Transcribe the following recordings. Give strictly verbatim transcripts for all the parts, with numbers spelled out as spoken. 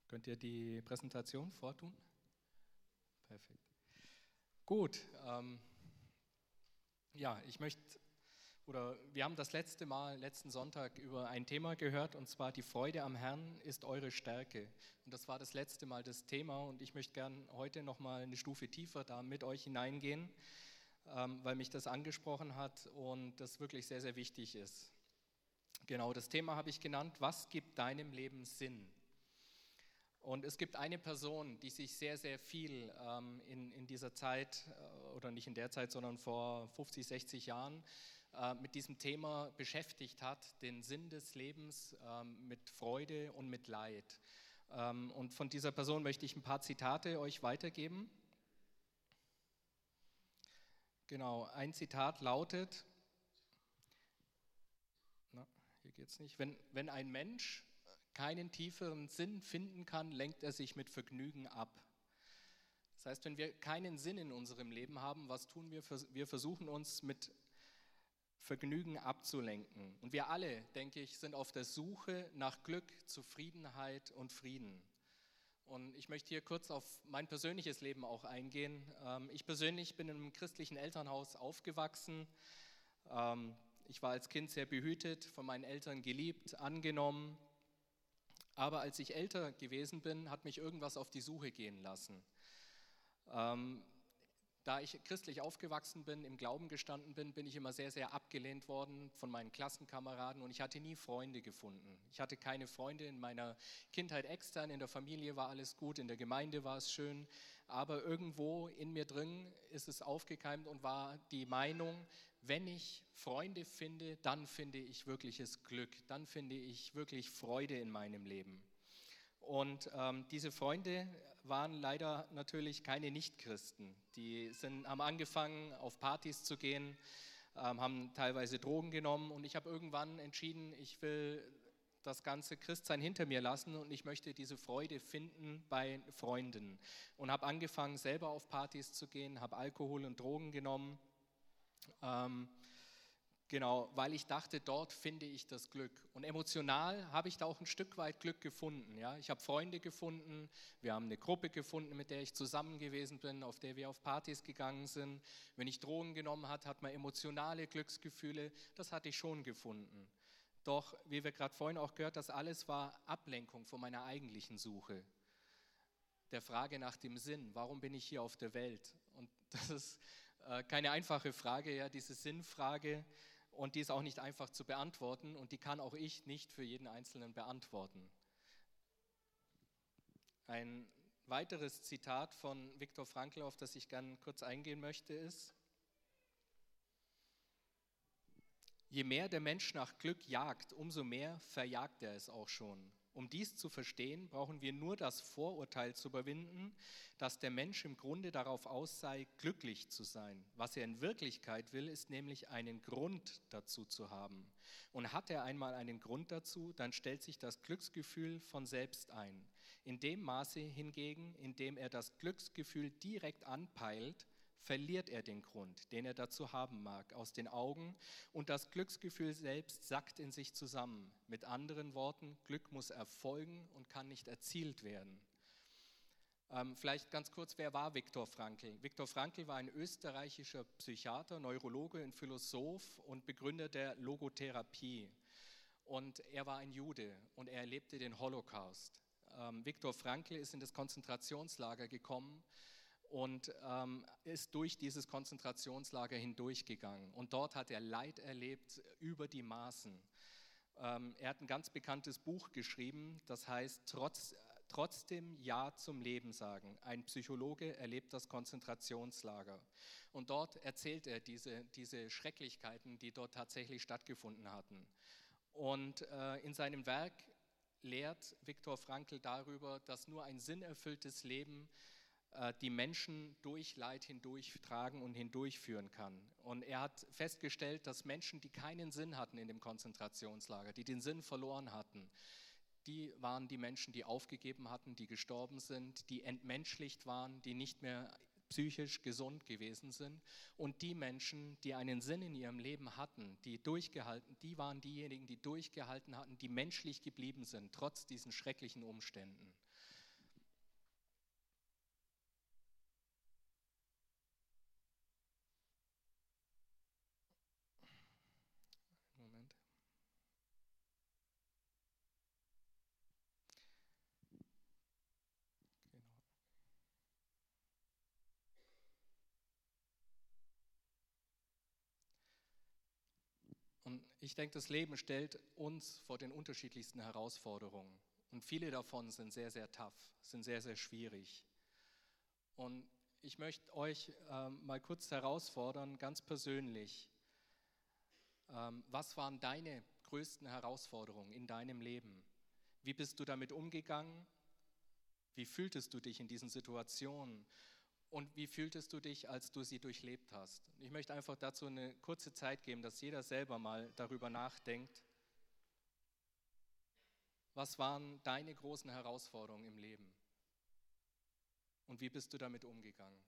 Könnt ihr die Präsentation vortun? Perfekt. Gut, ähm, ja, ich möchte, oder wir haben das letzte Mal, letzten Sonntag über ein Thema gehört, und zwar die Freude am Herrn ist eure Stärke. Und das war das letzte Mal das Thema, und ich möchte gern heute nochmal eine Stufe tiefer da mit euch hineingehen, ähm, weil mich das angesprochen hat und das wirklich sehr, sehr wichtig ist. Genau, das Thema habe ich genannt: Was gibt deinem Leben Sinn? Und es gibt eine Person, die sich sehr, sehr viel ähm, in, in dieser Zeit, äh, oder nicht in der Zeit, sondern vor fünfzig, sechzig Jahren äh, mit diesem Thema beschäftigt hat, den Sinn des Lebens ähm, mit Freude und mit Leid. Ähm, und von dieser Person möchte ich ein paar Zitate euch weitergeben. Genau, ein Zitat lautet, na, hier geht's nicht, wenn, wenn ein Mensch keinen tieferen Sinn finden kann, lenkt er sich mit Vergnügen ab. Das heißt, wenn wir keinen Sinn in unserem Leben haben, was tun wir? Wir versuchen uns mit Vergnügen abzulenken. Und wir alle, denke ich, sind auf der Suche nach Glück, Zufriedenheit und Frieden. Und ich möchte hier kurz auf mein persönliches Leben auch eingehen. Ich persönlich bin in einem christlichen Elternhaus aufgewachsen. Ich war als Kind sehr behütet, von meinen Eltern geliebt, angenommen. Aber als ich älter gewesen bin, hat mich irgendwas auf die Suche gehen lassen. Ähm, da ich christlich aufgewachsen bin, im Glauben gestanden bin, bin ich immer sehr, sehr abgelehnt worden von meinen Klassenkameraden, und ich hatte nie Freunde gefunden. Ich hatte keine Freunde in meiner Kindheit extern, in der Familie war alles gut, in der Gemeinde war es schön, aber irgendwo in mir drin ist es aufgekeimt und war die Meinung, wenn ich Freunde finde, dann finde ich wirkliches Glück, dann finde ich wirklich Freude in meinem Leben. Und ähm, diese Freunde waren leider natürlich keine Nichtchristen. Die sind, haben angefangen, auf Partys zu gehen, ähm, haben teilweise Drogen genommen, und ich habe irgendwann entschieden, ich will das ganze Christsein hinter mir lassen und ich möchte diese Freude finden bei Freunden. Und habe angefangen, selber auf Partys zu gehen, habe Alkohol und Drogen genommen. Ähm, Genau, weil ich dachte, dort finde ich das Glück. Und emotional habe ich da auch ein Stück weit Glück gefunden. Ja? Ich habe Freunde gefunden, wir haben eine Gruppe gefunden, mit der ich zusammen gewesen bin, auf der wir auf Partys gegangen sind. Wenn ich Drogen genommen habe, hat man emotionale Glücksgefühle, das hatte ich schon gefunden. Doch, wie wir gerade vorhin auch gehört, das alles war Ablenkung von meiner eigentlichen Suche. Der Frage nach dem Sinn, warum bin ich hier auf der Welt? Und das ist äh, keine einfache Frage, ja, diese Sinnfrage, und die ist auch nicht einfach zu beantworten, und die kann auch ich nicht für jeden Einzelnen beantworten. Ein weiteres Zitat von Viktor Frankl, auf das ich gerne kurz eingehen möchte, ist: Je mehr der Mensch nach Glück jagt, umso mehr verjagt er es auch schon. Um dies zu verstehen, brauchen wir nur das Vorurteil zu überwinden, dass der Mensch im Grunde darauf aus sei, glücklich zu sein. Was er in Wirklichkeit will, ist nämlich einen Grund dazu zu haben. Und hat er einmal einen Grund dazu, dann stellt sich das Glücksgefühl von selbst ein. In dem Maße hingegen, in dem er das Glücksgefühl direkt anpeilt, verliert er den Grund, den er dazu haben mag, aus den Augen, und das Glücksgefühl selbst sackt in sich zusammen. Mit anderen Worten, Glück muss erfolgen und kann nicht erzielt werden. Ähm, vielleicht ganz kurz, wer war Viktor Frankl? Viktor Frankl war ein österreichischer Psychiater, Neurologe und Philosoph und Begründer der Logotherapie. Und er war ein Jude und er erlebte den Holocaust. Ähm, Viktor Frankl ist in das Konzentrationslager gekommen und ähm, ist durch dieses Konzentrationslager hindurchgegangen. Und dort hat er Leid erlebt über die Maßen. Ähm, er hat ein ganz bekanntes Buch geschrieben, das heißt Trotz, Trotzdem Ja zum Leben sagen. Ein Psychologe erlebt das Konzentrationslager. Und dort erzählt er diese, diese Schrecklichkeiten, die dort tatsächlich stattgefunden hatten. Und äh, in seinem Werk lehrt Viktor Frankl darüber, dass nur ein sinnerfülltes Leben die Menschen durch Leid hindurchtragen und hindurchführen kann. Und er hat festgestellt, dass Menschen, die keinen Sinn hatten in dem Konzentrationslager, die den Sinn verloren hatten, die waren die Menschen, die aufgegeben hatten, die gestorben sind, die entmenschlicht waren, die nicht mehr psychisch gesund gewesen sind. Und die Menschen, die einen Sinn in ihrem Leben hatten, die durchgehalten, die waren diejenigen, die durchgehalten hatten, die menschlich geblieben sind, trotz diesen schrecklichen Umständen. Und ich denke, das Leben stellt uns vor den unterschiedlichsten Herausforderungen. Und viele davon sind sehr, sehr tough, sind sehr, sehr schwierig. Und ich möchte euch ähm, mal kurz herausfordern, ganz persönlich. Ähm, was waren deine größten Herausforderungen in deinem Leben? Wie bist du damit umgegangen? Wie fühltest du dich in diesen Situationen? Und wie fühltest du dich, als du sie durchlebt hast? Ich möchte einfach dazu eine kurze Zeit geben, dass jeder selber mal darüber nachdenkt. Was waren deine großen Herausforderungen im Leben? Und wie bist du damit umgegangen?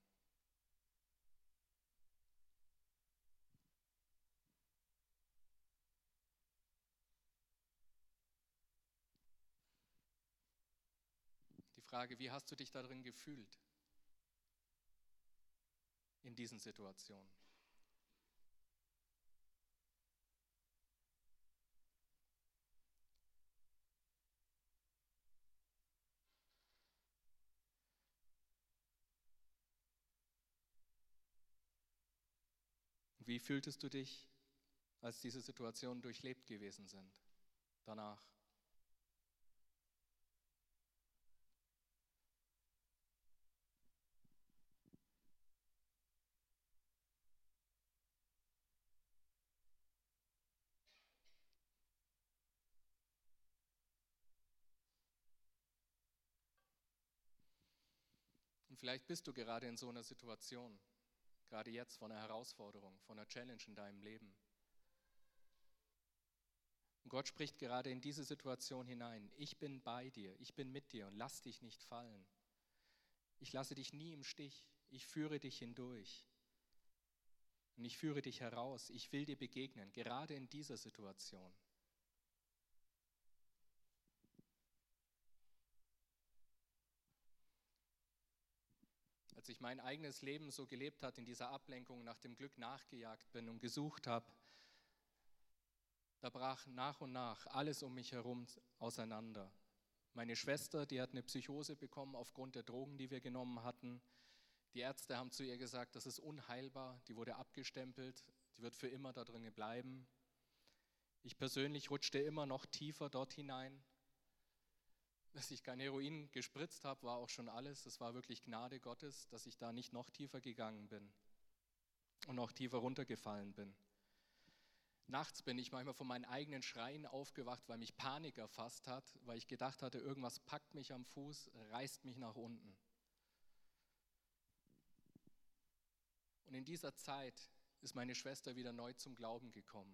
Die Frage, wie hast du dich darin gefühlt? In diesen Situationen. Wie fühltest du dich, als diese Situationen durchlebt gewesen sind, danach? Und vielleicht bist du gerade in so einer Situation, gerade jetzt vor einer Herausforderung, vor einer Challenge in deinem Leben. Und Gott spricht gerade in diese Situation hinein. Ich bin bei dir, ich bin mit dir und lass dich nicht fallen. Ich lasse dich nie im Stich, ich führe dich hindurch. Und ich führe dich heraus, ich will dir begegnen, gerade in dieser Situation. Als ich mein eigenes Leben so gelebt habe, in dieser Ablenkung nach dem Glück nachgejagt bin und gesucht habe, da brach nach und nach alles um mich herum auseinander. Meine Schwester, die hat eine Psychose bekommen aufgrund der Drogen, die wir genommen hatten. Die Ärzte haben zu ihr gesagt, das ist unheilbar, die wurde abgestempelt, die wird für immer da drin bleiben. Ich persönlich rutschte immer noch tiefer dort hinein. Dass ich kein Heroin gespritzt habe, war auch schon alles. Es war wirklich Gnade Gottes, dass ich da nicht noch tiefer gegangen bin und noch tiefer runtergefallen bin. Nachts bin ich manchmal von meinen eigenen Schreien aufgewacht, weil mich Panik erfasst hat, weil ich gedacht hatte, irgendwas packt mich am Fuß, reißt mich nach unten. Und in dieser Zeit ist meine Schwester wieder neu zum Glauben gekommen.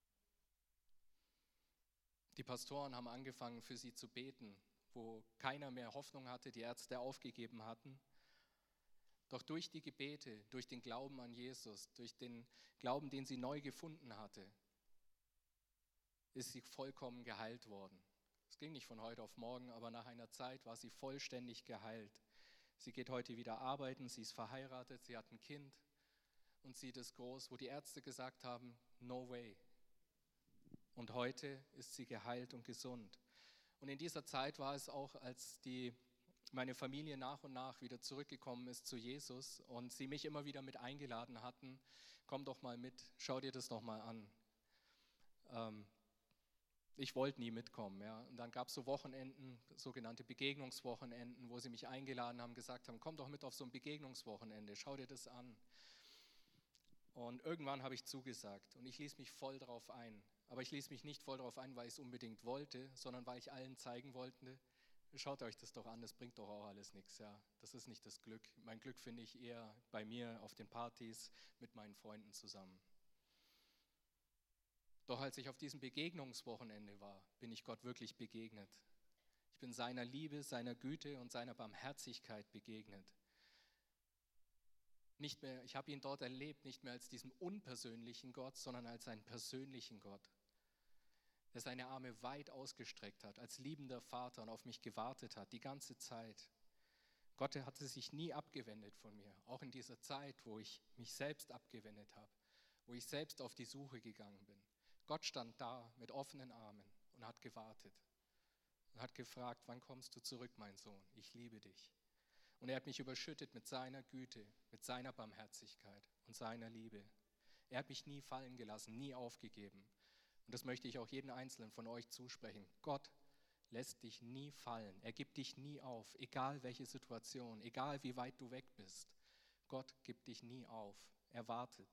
Die Pastoren haben angefangen, für sie zu beten, wo keiner mehr Hoffnung hatte, die Ärzte aufgegeben hatten. Doch durch die Gebete, durch den Glauben an Jesus, durch den Glauben, den sie neu gefunden hatte, ist sie vollkommen geheilt worden. Es ging nicht von heute auf morgen, aber nach einer Zeit war sie vollständig geheilt. Sie geht heute wieder arbeiten, sie ist verheiratet, sie hat ein Kind und sieht es groß, wo die Ärzte gesagt haben, no way. Und heute ist sie geheilt und gesund. Und in dieser Zeit war es auch, als die, meine Familie nach und nach wieder zurückgekommen ist zu Jesus und sie mich immer wieder mit eingeladen hatten, komm doch mal mit, schau dir das doch mal an. Ähm, ich wollte nie mitkommen. Ja. Und dann gab es so Wochenenden, sogenannte Begegnungswochenenden, wo sie mich eingeladen haben, gesagt haben, komm doch mit auf so ein Begegnungswochenende, schau dir das an. Und irgendwann habe ich zugesagt und ich ließ mich voll drauf ein. Aber ich ließ mich nicht voll darauf ein, weil ich es unbedingt wollte, sondern weil ich allen zeigen wollte, schaut euch das doch an, das bringt doch auch alles nichts. Ja. Das ist nicht das Glück. Mein Glück finde ich eher bei mir auf den Partys mit meinen Freunden zusammen. Doch als ich auf diesem Begegnungswochenende war, bin ich Gott wirklich begegnet. Ich bin seiner Liebe, seiner Güte und seiner Barmherzigkeit begegnet. Nicht mehr, ich habe ihn dort erlebt, nicht mehr als diesen unpersönlichen Gott, sondern als einen persönlichen Gott, der seine Arme weit ausgestreckt hat, als liebender Vater und auf mich gewartet hat, die ganze Zeit. Gott hatte sich nie abgewendet von mir, auch in dieser Zeit, wo ich mich selbst abgewendet habe, wo ich selbst auf die Suche gegangen bin. Gott stand da mit offenen Armen und hat gewartet und hat gefragt, wann kommst du zurück, mein Sohn? Ich liebe dich. Und er hat mich überschüttet mit seiner Güte, mit seiner Barmherzigkeit und seiner Liebe. Er hat mich nie fallen gelassen, nie aufgegeben. Und das möchte ich auch jedem Einzelnen von euch zusprechen. Gott lässt dich nie fallen. Er gibt dich nie auf, egal welche Situation, egal wie weit du weg bist. Gott gibt dich nie auf. Er wartet.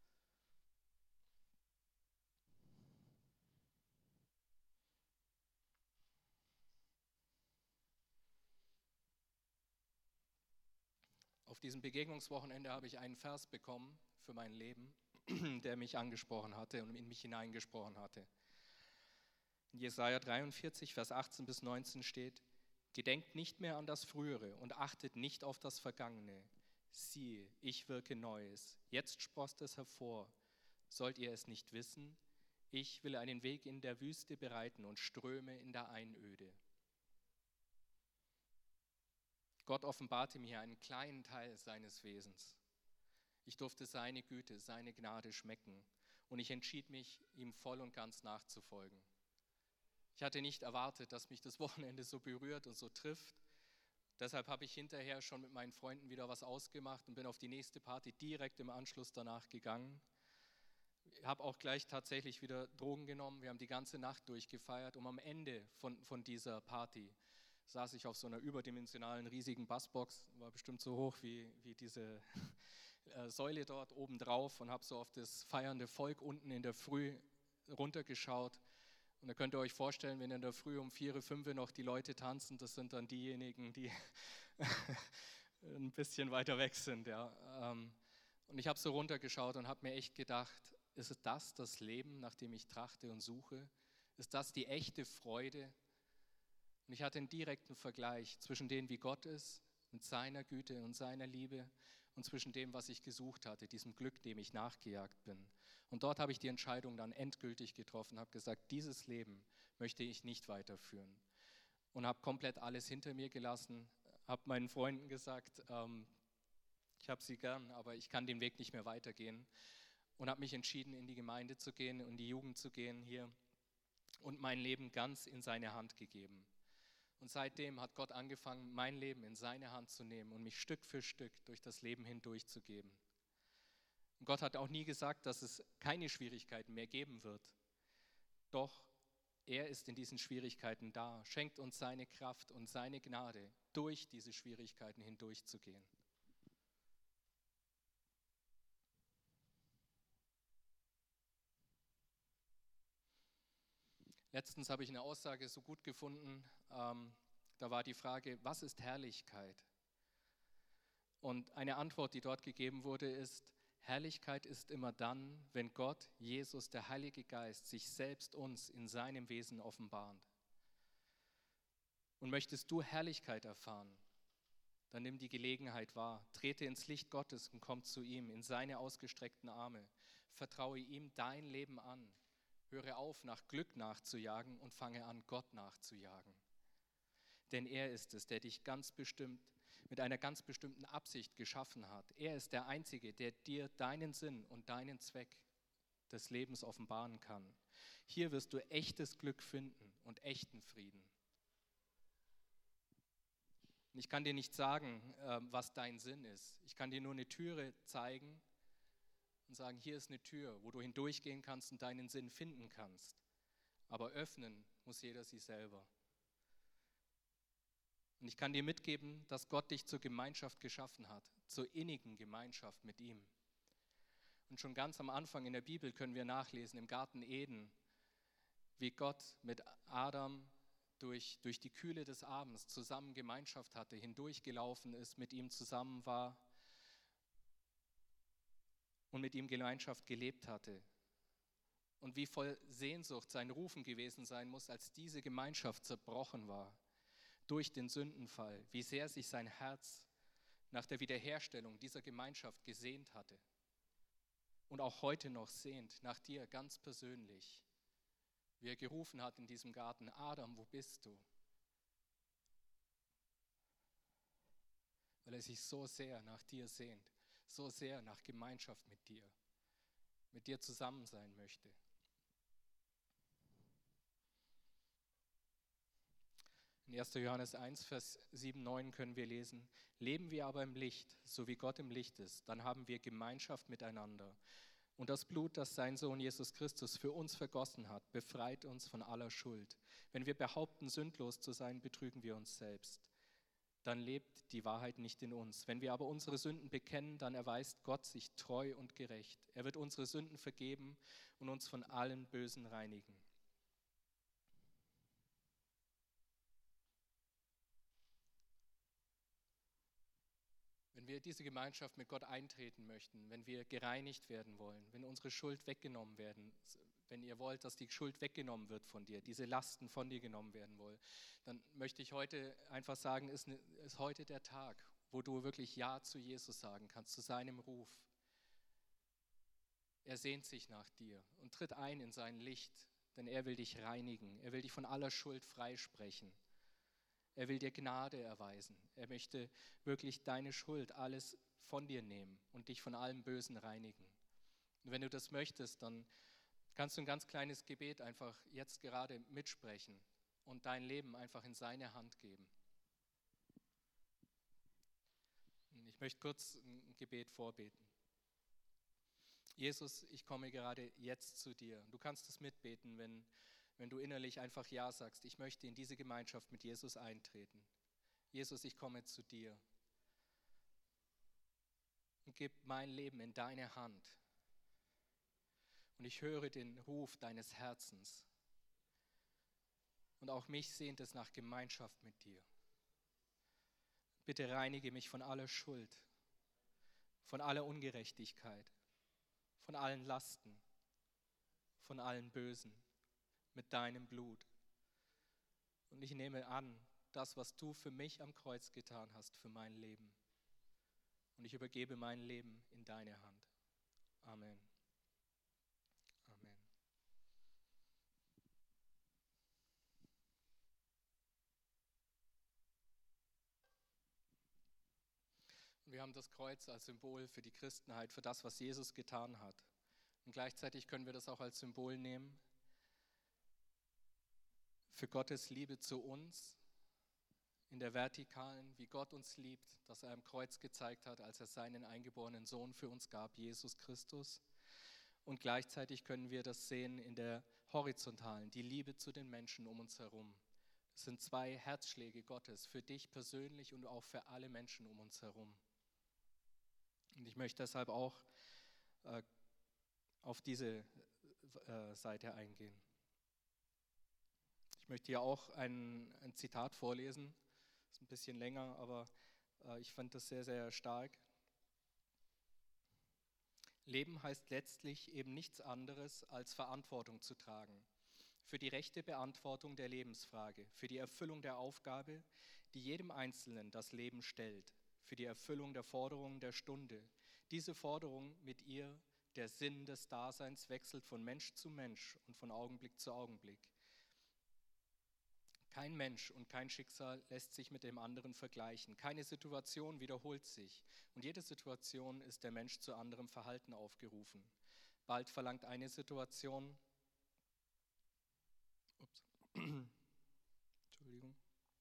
Auf diesem Begegnungswochenende habe ich einen Vers bekommen für mein Leben, der mich angesprochen hatte und in mich hineingesprochen hatte. In Jesaja dreiundvierzig, Vers achtzehn bis neunzehn steht: Gedenkt nicht mehr an das Frühere und achtet nicht auf das Vergangene. Siehe, ich wirke Neues. Jetzt sproßt es hervor. Sollt ihr es nicht wissen? Ich will einen Weg in der Wüste bereiten und Ströme in der Einöde. Gott offenbarte mir einen kleinen Teil seines Wesens. Ich durfte seine Güte, seine Gnade schmecken und ich entschied mich, ihm voll und ganz nachzufolgen. Ich hatte nicht erwartet, dass mich das Wochenende so berührt und so trifft. Deshalb habe ich hinterher schon mit meinen Freunden wieder was ausgemacht und bin auf die nächste Party direkt im Anschluss danach gegangen. Ich habe auch gleich tatsächlich wieder Drogen genommen. Wir haben die ganze Nacht durchgefeiert und am Ende von, von dieser Party saß ich auf so einer überdimensionalen, riesigen Bassbox, war bestimmt so hoch wie, wie diese äh, Säule dort oben drauf und habe so auf das feiernde Volk unten in der Früh runtergeschaut. Und da könnt ihr euch vorstellen, wenn in der Früh um vier, fünf noch die Leute tanzen, das sind dann diejenigen, die ein bisschen weiter weg sind. Ja. Und ich habe so runtergeschaut und habe mir echt gedacht, ist das das Leben, nach dem ich trachte und suche? Ist das die echte Freude? Und ich hatte einen direkten Vergleich zwischen dem, wie Gott ist, mit seiner Güte und seiner Liebe und zwischen dem, was ich gesucht hatte, diesem Glück, dem ich nachgejagt bin. Und dort habe ich die Entscheidung dann endgültig getroffen, habe gesagt, dieses Leben möchte ich nicht weiterführen. Und habe komplett alles hinter mir gelassen, habe meinen Freunden gesagt, ähm, ich habe sie gern, aber ich kann den Weg nicht mehr weitergehen. Und habe mich entschieden, in die Gemeinde zu gehen, in die Jugend zu gehen hier und mein Leben ganz in seine Hand gegeben. Und seitdem hat Gott angefangen, mein Leben in seine Hand zu nehmen und mich Stück für Stück durch das Leben hindurchzugeben. Und Gott hat auch nie gesagt, dass es keine Schwierigkeiten mehr geben wird. Doch er ist in diesen Schwierigkeiten da, schenkt uns seine Kraft und seine Gnade, durch diese Schwierigkeiten hindurchzugehen. Letztens habe ich eine Aussage so gut gefunden, ähm, da war die Frage, was ist Herrlichkeit? Und eine Antwort, die dort gegeben wurde, ist, Herrlichkeit ist immer dann, wenn Gott, Jesus, der Heilige Geist, sich selbst uns in seinem Wesen offenbart. Und möchtest du Herrlichkeit erfahren, dann nimm die Gelegenheit wahr, trete ins Licht Gottes und komm zu ihm, in seine ausgestreckten Arme. Vertraue ihm dein Leben an. Höre auf, nach Glück nachzujagen und fange an, Gott nachzujagen. Denn er ist es, der dich ganz bestimmt, mit einer ganz bestimmten Absicht geschaffen hat. Er ist der Einzige, der dir deinen Sinn und deinen Zweck des Lebens offenbaren kann. Hier wirst du echtes Glück finden und echten Frieden. Ich kann dir nicht sagen, was dein Sinn ist. Ich kann dir nur eine Türe zeigen und sagen, hier ist eine Tür, wo du hindurchgehen kannst und deinen Sinn finden kannst. Aber öffnen muss jeder sie selber. Und ich kann dir mitgeben, dass Gott dich zur Gemeinschaft geschaffen hat, zur innigen Gemeinschaft mit ihm. Und schon ganz am Anfang in der Bibel können wir nachlesen, im Garten Eden, wie Gott mit Adam durch, durch die Kühle des Abends zusammen Gemeinschaft hatte, hindurchgelaufen ist, mit ihm zusammen war und mit ihm Gemeinschaft gelebt hatte. Und wie voll Sehnsucht sein Rufen gewesen sein muss, als diese Gemeinschaft zerbrochen war durch den Sündenfall, wie sehr sich sein Herz nach der Wiederherstellung dieser Gemeinschaft gesehnt hatte und auch heute noch sehnt, nach dir ganz persönlich, wie er gerufen hat in diesem Garten, Adam, wo bist du? Weil er sich so sehr nach dir sehnt, so sehr nach Gemeinschaft mit dir, mit dir zusammen sein möchte. In erster Johannes eins, Vers sieben, neun können wir lesen, leben wir aber im Licht, so wie Gott im Licht ist, dann haben wir Gemeinschaft miteinander. Und das Blut, das sein Sohn Jesus Christus für uns vergossen hat, befreit uns von aller Schuld. Wenn wir behaupten, sündlos zu sein, betrügen wir uns selbst. Dann lebt die Wahrheit nicht in uns. Wenn wir aber unsere Sünden bekennen, dann erweist Gott sich treu und gerecht. Er wird unsere Sünden vergeben und uns von allen Bösen reinigen. Wenn wir diese Gemeinschaft mit Gott eintreten möchten, wenn wir gereinigt werden wollen, wenn unsere Schuld weggenommen werden, wenn ihr wollt, dass die Schuld weggenommen wird von dir, diese Lasten von dir genommen werden wollen, dann möchte ich heute einfach sagen, ist, ne, ist heute der Tag, wo du wirklich Ja zu Jesus sagen kannst, zu seinem Ruf. Er sehnt sich nach dir und tritt ein in sein Licht, denn er will dich reinigen, er will dich von aller Schuld freisprechen. Er will dir Gnade erweisen. Er möchte wirklich deine Schuld, alles von dir nehmen und dich von allem Bösen reinigen. Und wenn du das möchtest, dann kannst du ein ganz kleines Gebet einfach jetzt gerade mitsprechen und dein Leben einfach in seine Hand geben. Ich möchte kurz ein Gebet vorbeten. Jesus, ich komme gerade jetzt zu dir. Du kannst es mitbeten, wenn Wenn du innerlich einfach Ja sagst, ich möchte in diese Gemeinschaft mit Jesus eintreten. Jesus, ich komme zu dir und gebe mein Leben in deine Hand. Und ich höre den Ruf deines Herzens. Und auch mich sehnt es nach Gemeinschaft mit dir. Bitte reinige mich von aller Schuld, von aller Ungerechtigkeit, von allen Lasten, von allen Bösen. Mit deinem Blut. Und ich nehme an, das, was du für mich am Kreuz getan hast, für mein Leben. Und ich übergebe mein Leben in deine Hand. Amen. Amen. Und wir haben das Kreuz als Symbol für die Christenheit, für das, was Jesus getan hat. Und gleichzeitig können wir das auch als Symbol nehmen, für Gottes Liebe zu uns, in der Vertikalen, wie Gott uns liebt, dass er am Kreuz gezeigt hat, als er seinen eingeborenen Sohn für uns gab, Jesus Christus. Und gleichzeitig können wir das sehen in der Horizontalen, die Liebe zu den Menschen um uns herum. Das sind zwei Herzschläge Gottes, für dich persönlich und auch für alle Menschen um uns herum. Und ich möchte deshalb auch äh, auf diese äh, Seite eingehen. Ich möchte hier auch ein, ein Zitat vorlesen, ist ein bisschen länger, aber äh, ich fand das sehr, sehr stark. Leben heißt letztlich eben nichts anderes, als Verantwortung zu tragen. Für die rechte Beantwortung der Lebensfrage, für die Erfüllung der Aufgabe, die jedem Einzelnen das Leben stellt, für die Erfüllung der Forderungen der Stunde. Diese Forderung mit ihr, der Sinn des Daseins, wechselt von Mensch zu Mensch und von Augenblick zu Augenblick. Kein Mensch und kein Schicksal lässt sich mit dem anderen vergleichen. Keine Situation wiederholt sich. Und jede Situation ist der Mensch zu anderem Verhalten aufgerufen. Bald verlangt eine Situation, ups, Entschuldigung,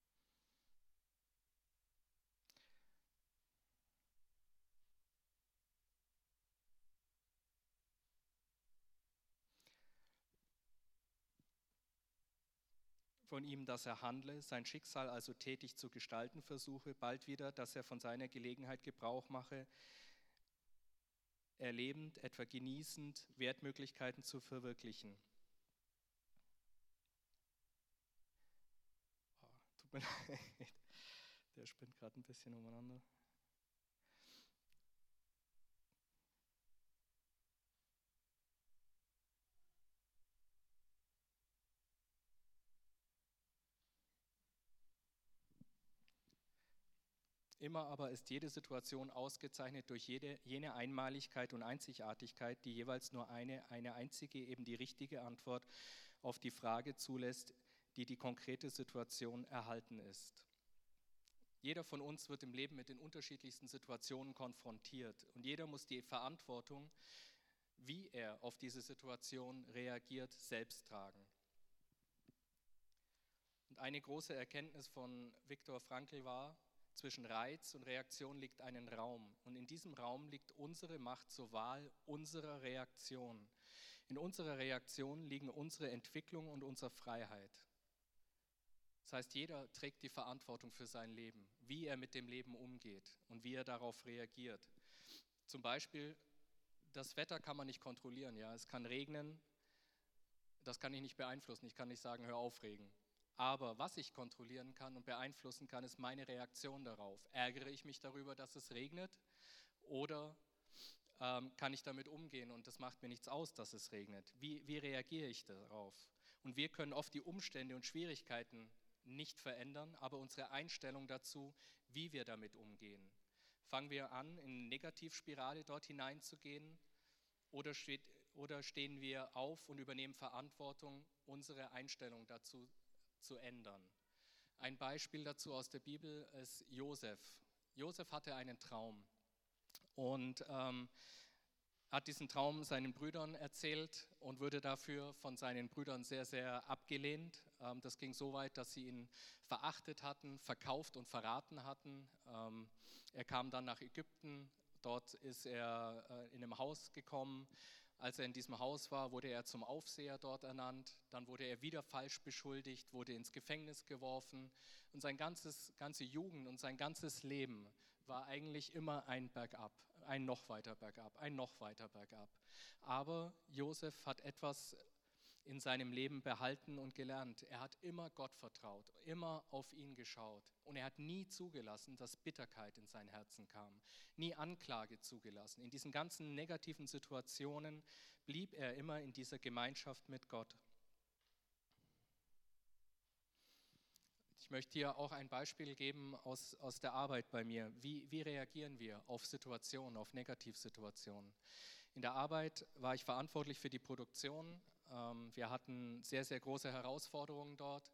von ihm, dass er handle, sein Schicksal also tätig zu gestalten versuche, bald wieder, dass er von seiner Gelegenheit Gebrauch mache, erlebend, etwa genießend, Wertmöglichkeiten zu verwirklichen. Oh, tut mir leid, der spinnt gerade ein bisschen umeinander. Immer aber ist jede Situation ausgezeichnet durch jede, jene Einmaligkeit und Einzigartigkeit, die jeweils nur eine, eine einzige, eben die richtige Antwort auf die Frage zulässt, die die konkrete Situation erhalten ist. Jeder von uns wird im Leben mit den unterschiedlichsten Situationen konfrontiert und jeder muss die Verantwortung, wie er auf diese Situation reagiert, selbst tragen. Und eine große Erkenntnis von Viktor Frankl war, zwischen Reiz und Reaktion liegt ein Raum. Und in diesem Raum liegt unsere Macht zur Wahl unserer Reaktion. In unserer Reaktion liegen unsere Entwicklung und unsere Freiheit. Das heißt, jeder trägt die Verantwortung für sein Leben, wie er mit dem Leben umgeht und wie er darauf reagiert. Zum Beispiel, das Wetter kann man nicht kontrollieren. Ja? Es kann regnen, das kann ich nicht beeinflussen. Ich kann nicht sagen, hör auf, Regen. Aber was ich kontrollieren kann und beeinflussen kann, ist meine Reaktion darauf. Ärgere ich mich darüber, dass es regnet, oder ähm, kann ich damit umgehen und das macht mir nichts aus, dass es regnet? Wie, wie reagiere ich darauf? Und wir können oft die Umstände und Schwierigkeiten nicht verändern, aber unsere Einstellung dazu, wie wir damit umgehen. Fangen wir an, in eine Negativspirale dort hineinzugehen, oder, steht, oder stehen wir auf und übernehmen Verantwortung, unsere Einstellung dazu zu ändern? Ein Beispiel dazu aus der Bibel ist Josef. Josef hatte einen Traum und ähm, hat diesen Traum seinen Brüdern erzählt und wurde dafür von seinen Brüdern sehr, sehr abgelehnt. Ähm, das ging so weit, dass sie ihn verachtet hatten, verkauft und verraten hatten. Ähm, er kam dann nach Ägypten, dort ist er äh, in einem Haus gekommen. Als er in diesem Haus war, wurde er zum Aufseher dort ernannt. Dann wurde er wieder falsch beschuldigt, wurde ins Gefängnis geworfen. Und seine ganze Jugend und sein ganzes Leben war eigentlich immer ein Bergab, ein noch weiter Bergab, ein noch weiter Bergab. Aber Josef hat etwas in seinem Leben behalten und gelernt. Er hat immer Gott vertraut, immer auf ihn geschaut. Und er hat nie zugelassen, dass Bitterkeit in sein Herzen kam, nie Anklage zugelassen. In diesen ganzen negativen Situationen blieb er immer in dieser Gemeinschaft mit Gott. Ich möchte hier auch ein Beispiel geben aus, aus der Arbeit bei mir. Wie, wie reagieren wir auf Situationen, auf Negativsituationen? In der Arbeit war ich verantwortlich für die Produktion. Wir hatten sehr, sehr große Herausforderungen dort.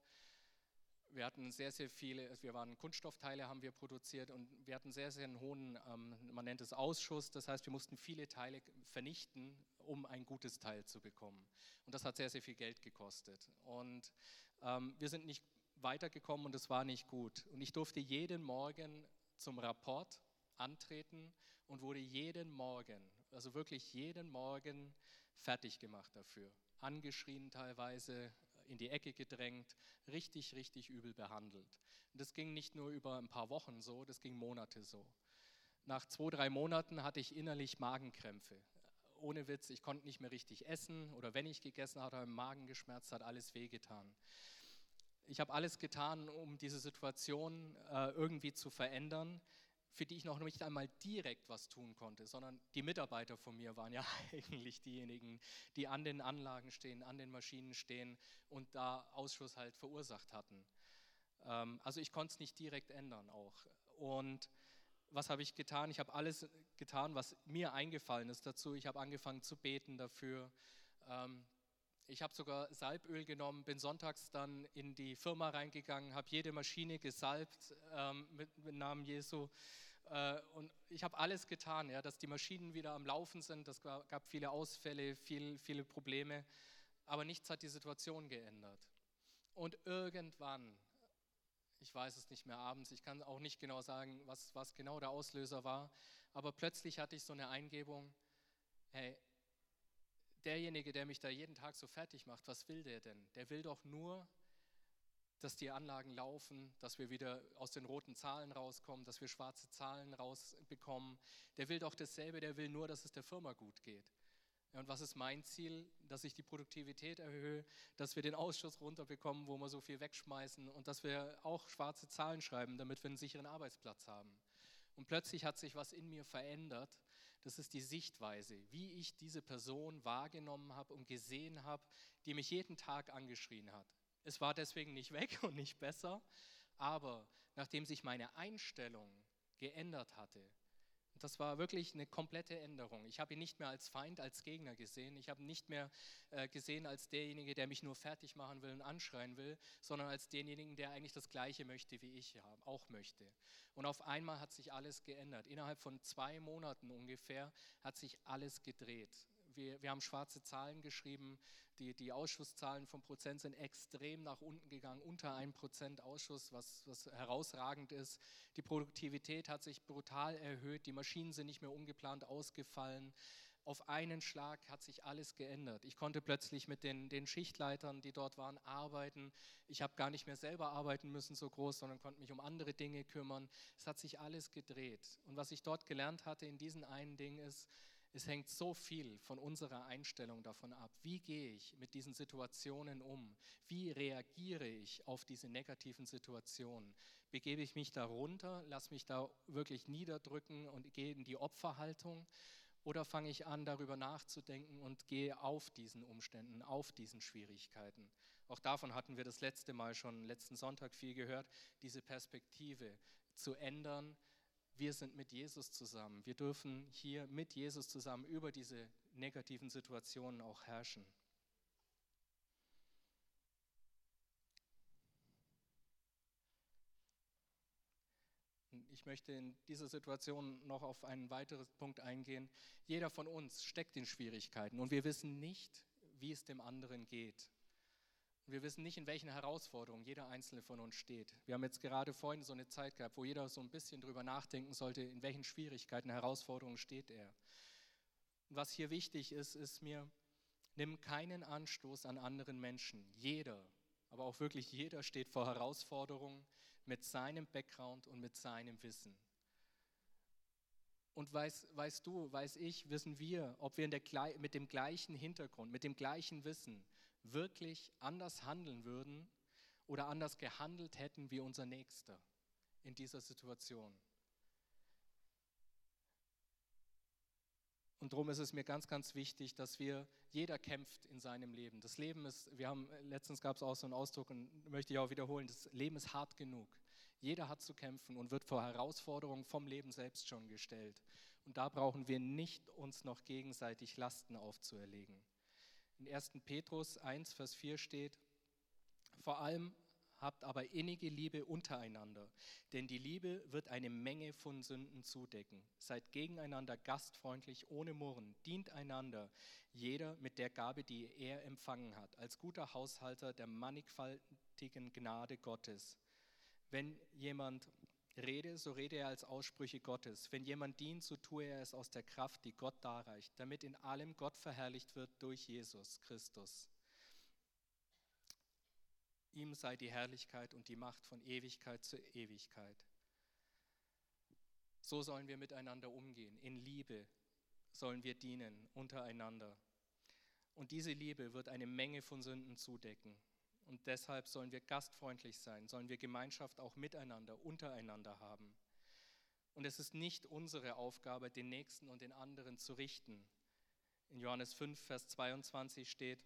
Wir hatten sehr, sehr viele, wir waren Kunststoffteile, haben wir produziert, und wir hatten sehr, sehr einen hohen, man nennt es Ausschuss. Das heißt, wir mussten viele Teile vernichten, um ein gutes Teil zu bekommen. Und das hat sehr, sehr viel Geld gekostet. Und ähm, wir sind nicht weitergekommen und es war nicht gut. Und ich durfte jeden Morgen zum Rapport antreten und wurde jeden Morgen, also wirklich jeden Morgen fertig gemacht dafür. Angeschrien teilweise, in die Ecke gedrängt, richtig, richtig übel behandelt. Und das ging nicht nur über ein paar Wochen so, das ging Monate so. Nach zwei, drei Monaten hatte ich innerlich Magenkrämpfe. Ohne Witz, ich konnte nicht mehr richtig essen, oder wenn ich gegessen hatte, hat mein Magen geschmerzt, hat alles wehgetan. Ich habe alles getan, um diese Situation äh, irgendwie zu verändern, für die ich noch nicht einmal direkt was tun konnte, sondern die Mitarbeiter von mir waren ja eigentlich diejenigen, die an den Anlagen stehen, an den Maschinen stehen und da Ausschuss halt verursacht hatten. Ähm, also ich konnte es nicht direkt ändern auch. Und was habe ich getan? Ich habe alles getan, was mir eingefallen ist dazu. Ich habe angefangen zu beten dafür. Ähm, Ich habe sogar Salböl genommen, bin sonntags dann in die Firma reingegangen, habe jede Maschine gesalbt ähm, mit, mit Namen Jesu. Äh, und ich habe alles getan, ja, dass die Maschinen wieder am Laufen sind. Es gab viele Ausfälle, viel, viele Probleme, aber nichts hat die Situation geändert. Und irgendwann, ich weiß es nicht mehr abends, ich kann auch nicht genau sagen, was, was genau der Auslöser war, aber plötzlich hatte ich so eine Eingebung, hey, derjenige, der mich da jeden Tag so fertig macht, was will der denn? Der will doch nur, dass die Anlagen laufen, dass wir wieder aus den roten Zahlen rauskommen, dass wir schwarze Zahlen rausbekommen. Der will doch dasselbe, der will nur, dass es der Firma gut geht. Ja, und was ist mein Ziel? Dass ich die Produktivität erhöhe, dass wir den Ausschuss runterbekommen, wo wir so viel wegschmeißen, und dass wir auch schwarze Zahlen schreiben, damit wir einen sicheren Arbeitsplatz haben. Und plötzlich hat sich was in mir verändert. Das ist die Sichtweise, wie ich diese Person wahrgenommen habe und gesehen habe, die mich jeden Tag angeschrien hat. Es war deswegen nicht weg und nicht besser, aber nachdem sich meine Einstellung geändert hatte, das war wirklich eine komplette Änderung. Ich habe ihn nicht mehr als Feind, als Gegner gesehen. Ich habe ihn nicht mehr äh, gesehen als derjenige, der mich nur fertig machen will und anschreien will, sondern als denjenigen, der eigentlich das Gleiche möchte, wie ich auch möchte. Und auf einmal hat sich alles geändert. Innerhalb von zwei Monaten ungefähr hat sich alles gedreht. wir, wir haben schwarze Zahlen geschrieben, die, die Ausschusszahlen vom Prozent sind extrem nach unten gegangen, unter einem Prozent Ausschuss, was, was herausragend ist. Die Produktivität hat sich brutal erhöht, die Maschinen sind nicht mehr ungeplant ausgefallen. Auf einen Schlag hat sich alles geändert. Ich konnte plötzlich mit den, den Schichtleitern, die dort waren, arbeiten. Ich habe gar nicht mehr selber arbeiten müssen so groß, sondern konnte mich um andere Dinge kümmern. Es hat sich alles gedreht. Und was ich dort gelernt hatte in diesen einen Ding ist, es hängt so viel von unserer Einstellung davon ab. Wie gehe ich mit diesen Situationen um? Wie reagiere ich auf diese negativen Situationen? Begebe ich mich da runter, lasse mich da wirklich niederdrücken und gehe in die Opferhaltung? Oder fange ich an, darüber nachzudenken und gehe auf diesen Umständen, auf diesen Schwierigkeiten? Auch davon hatten wir das letzte Mal schon, letzten Sonntag viel gehört, diese Perspektive zu ändern. Wir sind mit Jesus zusammen. Wir dürfen hier mit Jesus zusammen über diese negativen Situationen auch herrschen. Ich möchte in dieser Situation noch auf einen weiteren Punkt eingehen. Jeder von uns steckt in Schwierigkeiten und wir wissen nicht, wie es dem anderen geht. Wir wissen nicht, in welchen Herausforderungen jeder Einzelne von uns steht. Wir haben jetzt gerade vorhin so eine Zeit gehabt, wo jeder so ein bisschen drüber nachdenken sollte, in welchen Schwierigkeiten, Herausforderungen steht er. Was hier wichtig ist, ist mir, nimm keinen Anstoß an anderen Menschen. Jeder, aber auch wirklich jeder steht vor Herausforderungen mit seinem Background und mit seinem Wissen. Und weißt, weißt du, weiß ich, wissen wir, ob wir in der, mit dem gleichen Hintergrund, mit dem gleichen Wissen wirklich anders handeln würden oder anders gehandelt hätten wie unser Nächster in dieser Situation. Und darum ist es mir ganz, ganz wichtig, dass wir, jeder kämpft in seinem Leben. Das Leben ist, wir haben, letztens gab es auch so einen Ausdruck und möchte ich auch wiederholen, das Leben ist hart genug. Jeder hat zu kämpfen und wird vor Herausforderungen vom Leben selbst schon gestellt. Und da brauchen wir nicht uns noch gegenseitig Lasten aufzuerlegen. In ersten Petrus eins, Vers vier steht, vor allem habt aber innige Liebe untereinander, denn die Liebe wird eine Menge von Sünden zudecken. Seid gegeneinander gastfreundlich, ohne Murren, dient einander, jeder mit der Gabe, die er empfangen hat, als guter Haushalter der mannigfaltigen Gnade Gottes. Wenn jemand rede, so rede er als Aussprüche Gottes. Wenn jemand dient, so tue er es aus der Kraft, die Gott darreicht, damit in allem Gott verherrlicht wird durch Jesus Christus. Ihm sei die Herrlichkeit und die Macht von Ewigkeit zu Ewigkeit. So sollen wir miteinander umgehen. In Liebe sollen wir dienen untereinander. Und diese Liebe wird eine Menge von Sünden zudecken. Und deshalb sollen wir gastfreundlich sein, sollen wir Gemeinschaft auch miteinander, untereinander haben. Und es ist nicht unsere Aufgabe, den Nächsten und den anderen zu richten. In Johannes fünf, Vers zweiundzwanzig steht,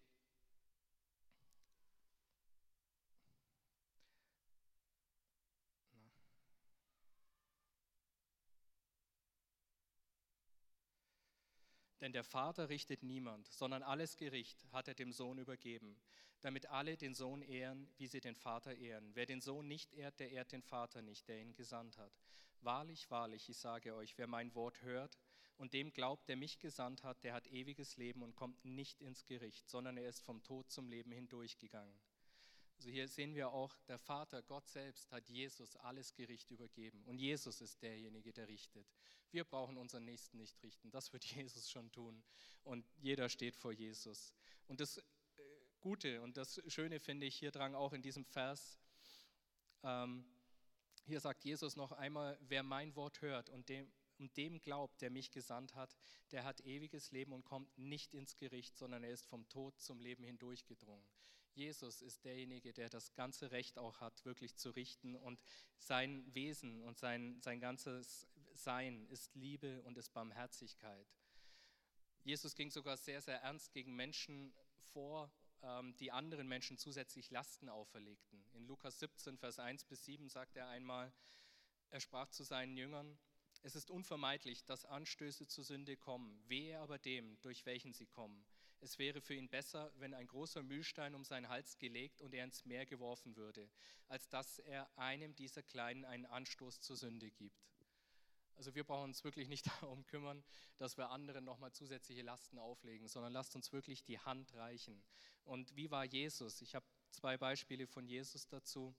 denn der Vater richtet niemand, sondern alles Gericht hat er dem Sohn übergeben, damit alle den Sohn ehren, wie sie den Vater ehren. Wer den Sohn nicht ehrt, der ehrt den Vater nicht, der ihn gesandt hat. Wahrlich, wahrlich, ich sage euch, wer mein Wort hört und dem glaubt, der mich gesandt hat, der hat ewiges Leben und kommt nicht ins Gericht, sondern er ist vom Tod zum Leben hindurchgegangen. Also hier sehen wir auch, der Vater, Gott selbst, hat Jesus alles Gericht übergeben. Und Jesus ist derjenige, der richtet. Wir brauchen unseren Nächsten nicht richten. Das wird Jesus schon tun. Und jeder steht vor Jesus. Und das Gute und das Schöne finde ich hier dran auch in diesem Vers, ähm, hier sagt Jesus noch einmal, wer mein Wort hört und dem, und dem glaubt, der mich gesandt hat, der hat ewiges Leben und kommt nicht ins Gericht, sondern er ist vom Tod zum Leben hindurchgedrungen. Jesus ist derjenige, der das ganze Recht auch hat, wirklich zu richten, und sein Wesen und sein, sein ganzes Sein ist Liebe und ist Barmherzigkeit. Jesus ging sogar sehr, sehr ernst gegen Menschen vor, ähm, die anderen Menschen zusätzlich Lasten auferlegten. In Lukas siebzehn, Vers eins bis sieben sagt er einmal, er sprach zu seinen Jüngern, es ist unvermeidlich, dass Anstöße zur Sünde kommen, wehe aber dem, durch welchen sie kommen. Es wäre für ihn besser, wenn ein großer Mühlstein um seinen Hals gelegt und er ins Meer geworfen würde, als dass er einem dieser Kleinen einen Anstoß zur Sünde gibt. Also wir brauchen uns wirklich nicht darum kümmern, dass wir anderen nochmal zusätzliche Lasten auflegen, sondern lasst uns wirklich die Hand reichen. Und wie war Jesus? Ich habe zwei Beispiele von Jesus dazu.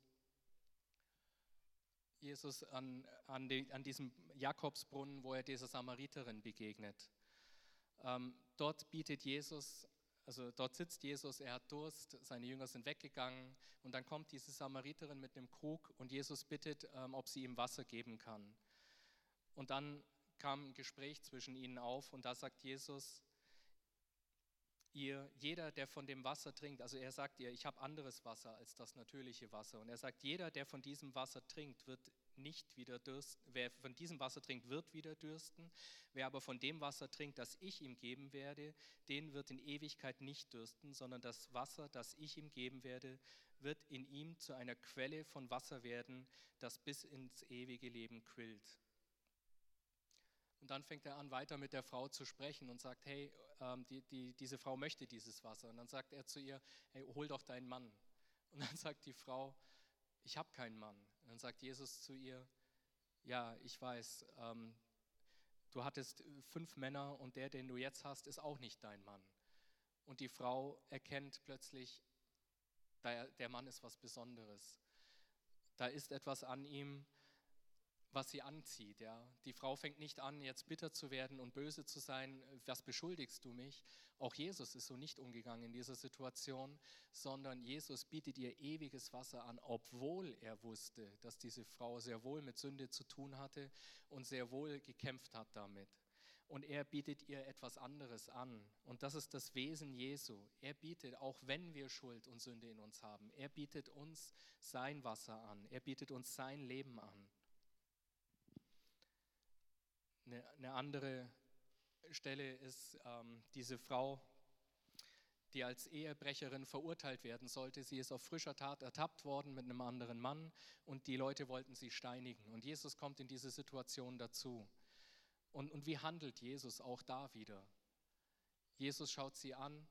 Jesus an, an, die, an diesem Jakobsbrunnen, wo er dieser Samariterin begegnet. Ähm, dort bietet Jesus, also dort sitzt Jesus, er hat Durst, seine Jünger sind weggegangen und dann kommt diese Samariterin mit einem Krug und Jesus bittet, ähm, ob sie ihm Wasser geben kann. Und dann kam ein Gespräch zwischen ihnen auf und da sagt Jesus, ihr, jeder, der von dem Wasser trinkt, also er sagt ihr, ich habe anderes Wasser als das natürliche Wasser. Und er sagt, jeder, der von diesem Wasser trinkt, wird nicht wieder dürsten. Wer von diesem Wasser trinkt, wird wieder dürsten. Wer aber von dem Wasser trinkt, das ich ihm geben werde, den wird in Ewigkeit nicht dürsten, sondern das Wasser, das ich ihm geben werde, wird in ihm zu einer Quelle von Wasser werden, das bis ins ewige Leben quillt. Und dann fängt er an, weiter mit der Frau zu sprechen und sagt, hey, ähm, die, die, diese Frau möchte dieses Wasser. Und dann sagt er zu ihr, hey, hol doch deinen Mann. Und dann sagt die Frau, ich habe keinen Mann. Und dann sagt Jesus zu ihr, ja, ich weiß, ähm, du hattest fünf Männer und der, den du jetzt hast, ist auch nicht dein Mann. Und die Frau erkennt plötzlich, der, der Mann ist was Besonderes. Da ist etwas an ihm, was sie anzieht. Ja. Die Frau fängt nicht an, jetzt bitter zu werden und böse zu sein, was beschuldigst du mich? Auch Jesus ist so nicht umgegangen in dieser Situation, sondern Jesus bietet ihr ewiges Wasser an, obwohl er wusste, dass diese Frau sehr wohl mit Sünde zu tun hatte und sehr wohl gekämpft hat damit. Und er bietet ihr etwas anderes an. Und das ist das Wesen Jesu. Er bietet, auch wenn wir Schuld und Sünde in uns haben, er bietet uns sein Wasser an. Er bietet uns sein Leben an. Eine andere Stelle ist ähm, diese Frau, die als Ehebrecherin verurteilt werden sollte. Sie ist auf frischer Tat ertappt worden mit einem anderen Mann und die Leute wollten sie steinigen. Und Jesus kommt in diese Situation dazu. Und, und wie handelt Jesus auch da wieder? Jesus schaut sie an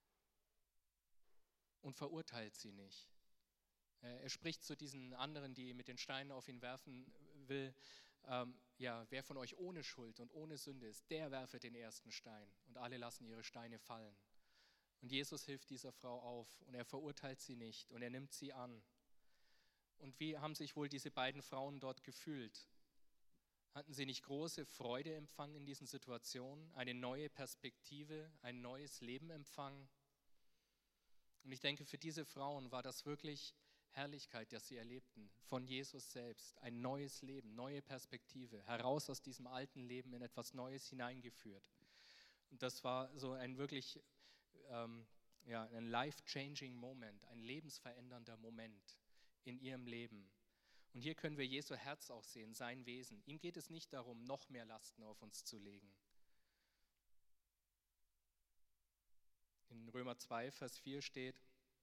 und verurteilt sie nicht. Er spricht zu diesen anderen, die mit den Steinen auf ihn werfen will, ähm, ja, wer von euch ohne Schuld und ohne Sünde ist, der werfe den ersten Stein. Und alle lassen ihre Steine fallen. Und Jesus hilft dieser Frau auf und er verurteilt sie nicht und er nimmt sie an. Und wie haben sich wohl diese beiden Frauen dort gefühlt? Hatten sie nicht große Freude empfangen in diesen Situationen, eine neue Perspektive, ein neues Leben empfangen? Und ich denke, für diese Frauen war das wirklich Herrlichkeit, das sie erlebten, von Jesus selbst, ein neues Leben, neue Perspektive, heraus aus diesem alten Leben in etwas Neues hineingeführt. Und das war so ein wirklich ähm, ja, ein life-changing Moment, ein lebensverändernder Moment in ihrem Leben. Und hier können wir Jesu Herz auch sehen, sein Wesen. Ihm geht es nicht darum, noch mehr Lasten auf uns zu legen. In Römer zwei, Vers vier steht,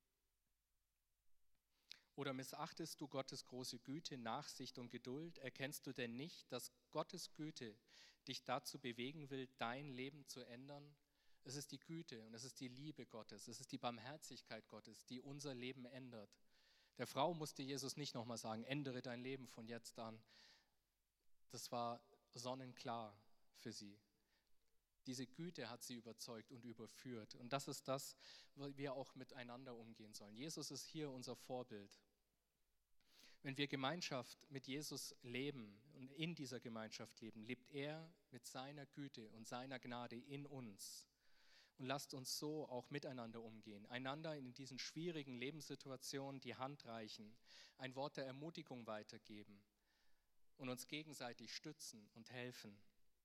oder missachtest du Gottes große Güte, Nachsicht und Geduld? Erkennst du denn nicht, dass Gottes Güte dich dazu bewegen will, dein Leben zu ändern? Es ist die Güte und es ist die Liebe Gottes, es ist die Barmherzigkeit Gottes, die unser Leben ändert. Der Frau musste Jesus nicht nochmal sagen, ändere dein Leben von jetzt an. Das war sonnenklar für sie. Diese Güte hat sie überzeugt und überführt. Und das ist das, wo wir auch miteinander umgehen sollen. Jesus ist hier unser Vorbild. Wenn wir Gemeinschaft mit Jesus leben und in dieser Gemeinschaft leben, lebt er mit seiner Güte und seiner Gnade in uns. Und lasst uns so auch miteinander umgehen, einander in diesen schwierigen Lebenssituationen die Hand reichen, ein Wort der Ermutigung weitergeben und uns gegenseitig stützen und helfen.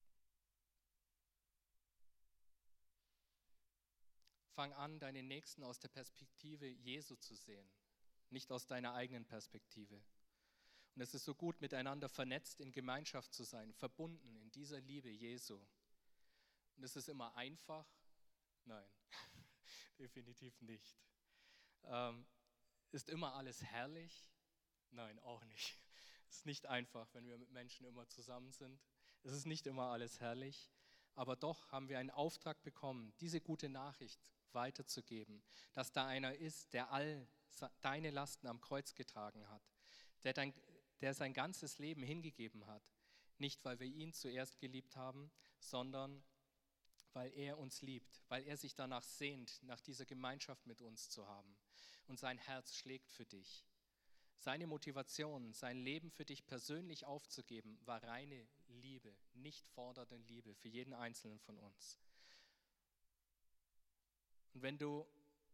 Fang an, deinen Nächsten aus der Perspektive Jesu zu sehen, nicht aus deiner eigenen Perspektive. Und es ist so gut, miteinander vernetzt in Gemeinschaft zu sein, verbunden in dieser Liebe Jesu. Und es ist immer einfach. Nein, definitiv nicht. Ähm, ist immer alles herrlich? Nein, auch nicht. Es ist nicht einfach, wenn wir mit Menschen immer zusammen sind. Es ist nicht immer alles herrlich, aber doch haben wir einen Auftrag bekommen, diese gute Nachricht weiterzugeben, dass da einer ist, der all deine Lasten am Kreuz getragen hat, der, dein, der sein ganzes Leben hingegeben hat, Nicht, weil wir ihn zuerst geliebt haben, sondern weil er uns liebt, weil er sich danach sehnt, nach dieser Gemeinschaft mit uns zu haben. Und sein Herz schlägt für dich. Seine Motivation, sein Leben für dich persönlich aufzugeben, war reine Liebe, nicht fordernde Liebe für jeden Einzelnen von uns. Und wenn du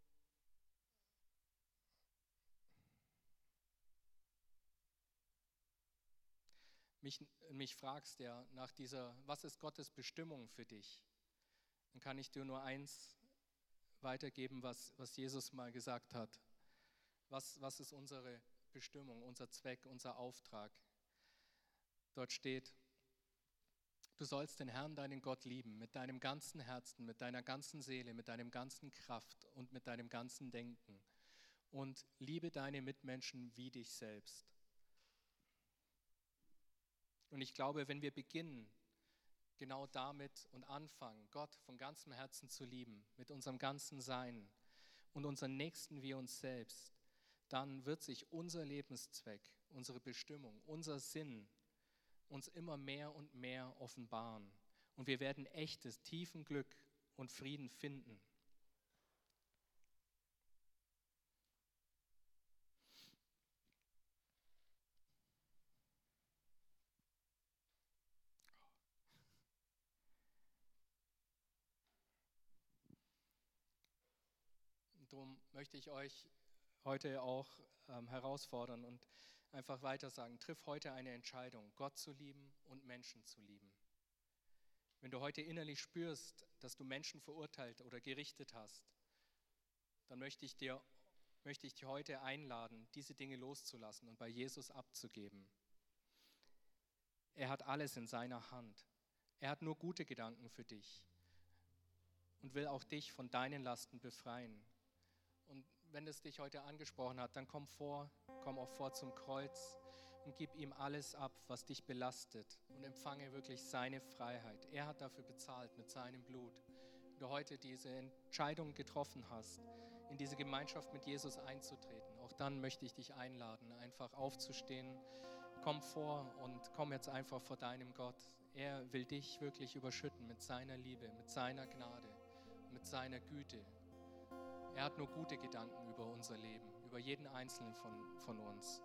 mich, mich fragst, ja, nach dieser, was ist Gottes Bestimmung für dich, dann kann ich dir nur eins weitergeben, was, was Jesus mal gesagt hat. Was, was ist unsere Bestimmung, unser Zweck, unser Auftrag? Dort steht, du sollst den Herrn, deinen Gott, lieben, mit deinem ganzen Herzen, mit deiner ganzen Seele, mit deinem ganzen Kraft und mit deinem ganzen Denken. Und liebe deine Mitmenschen wie dich selbst. Und ich glaube, wenn wir beginnen, genau damit und anfangen, Gott von ganzem Herzen zu lieben, mit unserem ganzen Sein und unseren Nächsten wie uns selbst, dann wird sich unser Lebenszweck, unsere Bestimmung, unser Sinn uns immer mehr und mehr offenbaren. Und wir werden echtes, tiefen Glück und Frieden finden. Und darum möchte ich euch heute auch ähm, herausfordern und einfach weiter sagen, triff heute eine Entscheidung, Gott zu lieben und Menschen zu lieben. Wenn du heute innerlich spürst, dass du Menschen verurteilt oder gerichtet hast, dann möchte ich dir, möchte ich dich heute einladen, diese Dinge loszulassen und bei Jesus abzugeben. Er hat alles in seiner Hand. Er hat nur gute Gedanken für dich und will auch dich von deinen Lasten befreien. Und wenn es dich heute angesprochen hat, dann komm vor, komm auch vor zum Kreuz und gib ihm alles ab, was dich belastet und empfange wirklich seine Freiheit. Er hat dafür bezahlt mit seinem Blut. Wenn du heute diese Entscheidung getroffen hast, in diese Gemeinschaft mit Jesus einzutreten, auch dann möchte ich dich einladen, einfach aufzustehen. Komm vor und komm jetzt einfach vor deinem Gott. Er will dich wirklich überschütten mit seiner Liebe, mit seiner Gnade, mit seiner Güte. Er hat nur gute Gedanken über unser Leben, über jeden Einzelnen von, von uns.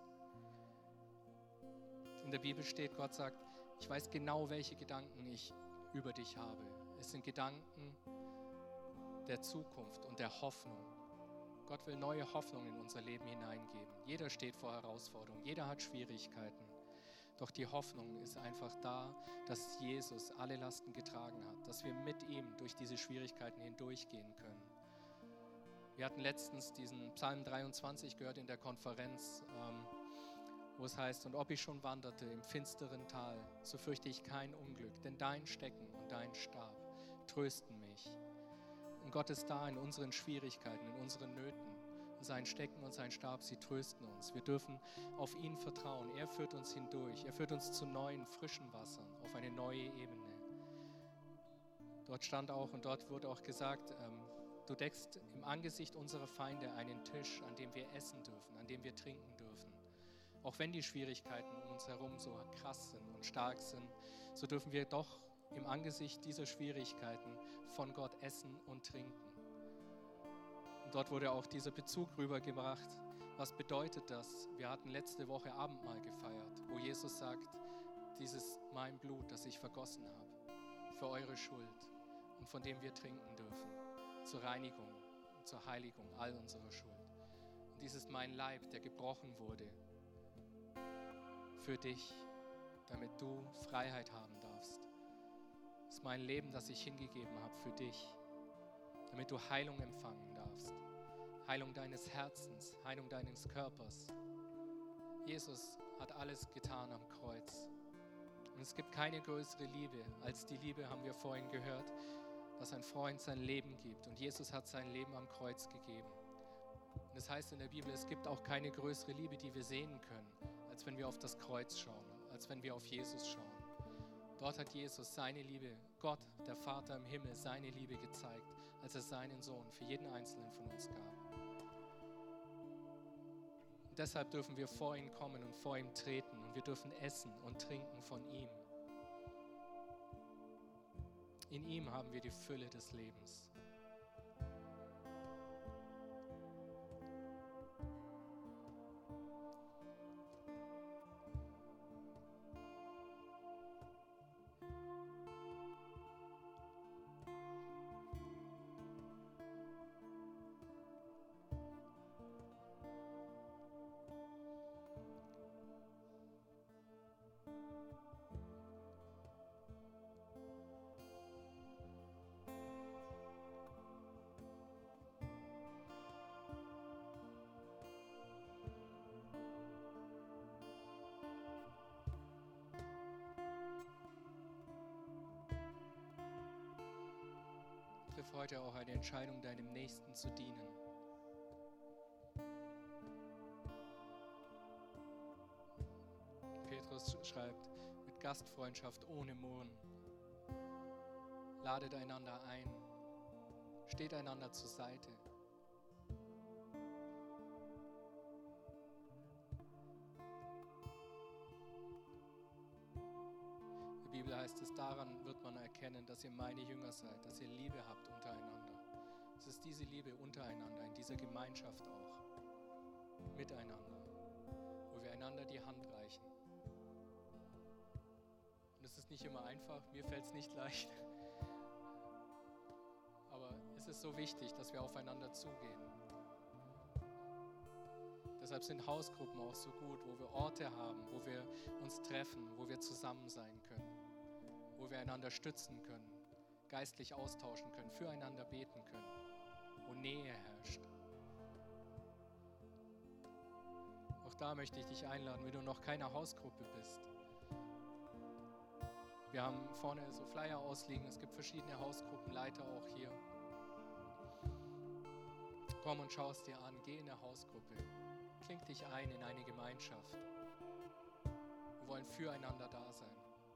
In der Bibel steht, Gott sagt, ich weiß genau, welche Gedanken ich über dich habe. Es sind Gedanken der Zukunft und der Hoffnung. Gott will neue Hoffnung in unser Leben hineingeben. Jeder steht vor Herausforderungen, jeder hat Schwierigkeiten. Doch die Hoffnung ist einfach da, dass Jesus alle Lasten getragen hat, dass wir mit ihm durch diese Schwierigkeiten hindurchgehen können. Wir hatten letztens diesen Psalm dreiundzwanzig gehört in der Konferenz, ähm, wo es heißt, und ob ich schon wanderte im finsteren Tal, so fürchte ich kein Unglück, denn dein Stecken und dein Stab trösten mich. Und Gott ist da in unseren Schwierigkeiten, in unseren Nöten. Und sein Stecken und sein Stab, sie trösten uns. Wir dürfen auf ihn vertrauen. Er führt uns hindurch. Er führt uns zu neuen, frischen Wassern, auf eine neue Ebene. Dort stand auch und dort wurde auch gesagt, ähm, du deckst im Angesicht unserer Feinde einen Tisch, an dem wir essen dürfen, an dem wir trinken dürfen. Auch wenn die Schwierigkeiten um uns herum so krass sind und stark sind, so dürfen wir doch im Angesicht dieser Schwierigkeiten von Gott essen und trinken. Und dort wurde auch dieser Bezug rübergebracht. Was bedeutet das? Wir hatten letzte Woche Abendmahl gefeiert, wo Jesus sagt, dieses mein Blut, das ich vergossen habe, für eure Schuld und von dem wir trinken dürfen, zur Reinigung und zur Heiligung all unserer Schuld. Und dies ist mein Leib, der gebrochen wurde für dich, damit du Freiheit haben darfst. Das ist mein Leben, das ich hingegeben habe für dich, damit du Heilung empfangen darfst. Heilung deines Herzens, Heilung deines Körpers. Jesus hat alles getan am Kreuz. Und es gibt keine größere Liebe als die Liebe, haben wir vorhin gehört, dass ein Freund sein Leben gibt. Und Jesus hat sein Leben am Kreuz gegeben. Und das heißt in der Bibel, es gibt auch keine größere Liebe, die wir sehen können, als wenn wir auf das Kreuz schauen, als wenn wir auf Jesus schauen. Dort hat Jesus seine Liebe, Gott, der Vater im Himmel, seine Liebe gezeigt, als er seinen Sohn für jeden Einzelnen von uns gab. Und deshalb dürfen wir vor ihn kommen und vor ihm treten und wir dürfen essen und trinken von ihm. In ihm haben wir die Fülle des Lebens. Triff heute auch eine Entscheidung, deinem Nächsten zu dienen. Petrus schreibt, mit Gastfreundschaft ohne Murren. Ladet einander ein. Steht einander zur Seite. In der Bibel heißt es, daran wird man erkennen, dass ihr meine Jünger seid, dass ihr Liebe habt untereinander. Es ist diese Liebe untereinander, in dieser Gemeinschaft auch, miteinander, wo wir einander die Hand reichen. Und es ist nicht immer einfach, mir fällt es nicht leicht, aber es ist so wichtig, dass wir aufeinander zugehen. Deshalb sind Hausgruppen auch so gut, wo wir Orte haben, wo wir uns treffen, wo wir zusammen sein können, wo wir einander stützen können, geistlich austauschen können, füreinander beten können, wo Nähe herrscht. Auch da möchte ich dich einladen, wenn du noch keine Hausgruppe bist. Wir haben vorne so Flyer ausliegen, es gibt verschiedene Hausgruppenleiter auch hier. Komm und schau es dir an, geh in eine Hausgruppe, kling dich ein in eine Gemeinschaft. Wir wollen füreinander da sein.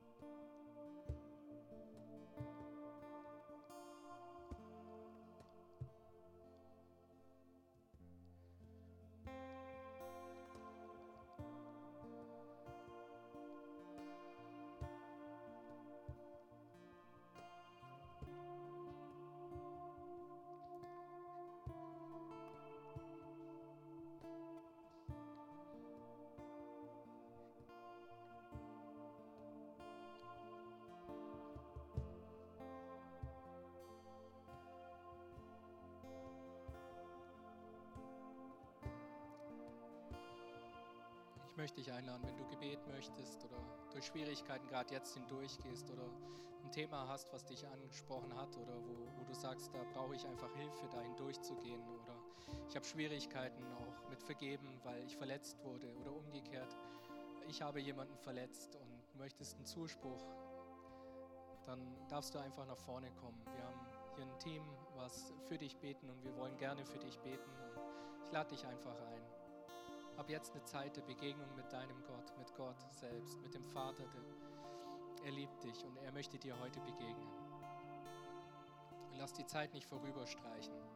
Ich möchte dich einladen, wenn du Gebet möchtest oder durch Schwierigkeiten gerade jetzt hindurchgehst oder ein Thema hast, was dich angesprochen hat oder wo, wo du sagst, da brauche ich einfach Hilfe, da hindurchzugehen oder ich habe Schwierigkeiten auch mit Vergeben, weil ich verletzt wurde oder umgekehrt, ich habe jemanden verletzt und möchtest einen Zuspruch, dann darfst du einfach nach vorne kommen. Wir haben hier ein Team, was für dich beten und wir wollen gerne für dich beten. Ich lade dich einfach ein. Hab jetzt eine Zeit der Begegnung mit deinem Gott, mit Gott selbst, mit dem Vater. Der, er liebt dich und er möchte dir heute begegnen. Und lass die Zeit nicht vorüberstreichen.